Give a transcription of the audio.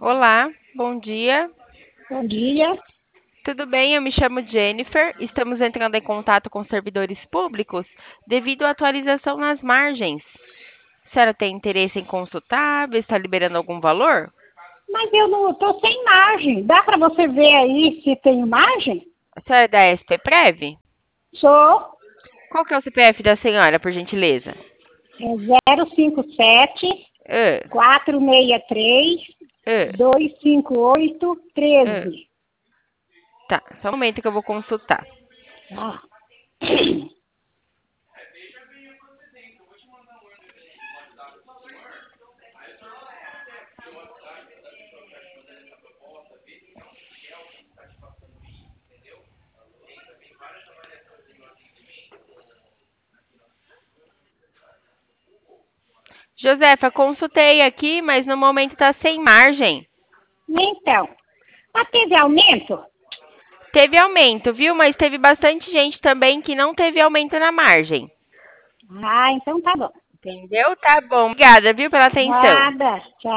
Olá, bom dia. Bom dia. Tudo bem? Eu me chamo Jennifer. Estamos entrando em contato com servidores públicos devido à atualização nas margens. A senhora tem interesse em consultar, ver se está liberando algum valor? Mas eu não estou sem margem. Dá para você ver aí se tem margem? A senhora é da SPPrev? Sou Qual que é o CPF da senhora, por gentileza? 057 Ah, 463 ah, 258 ah. 13. Tá, só um momento que eu vou consultar. Ah. Josefa, consultei aqui, mas no momento está sem margem. Então, mas teve aumento? Teve aumento, viu? Mas teve bastante gente também que não teve aumento na margem. Ah, então tá bom. Entendeu? Tá bom. Obrigada, viu, pela atenção. Nada. Tchau.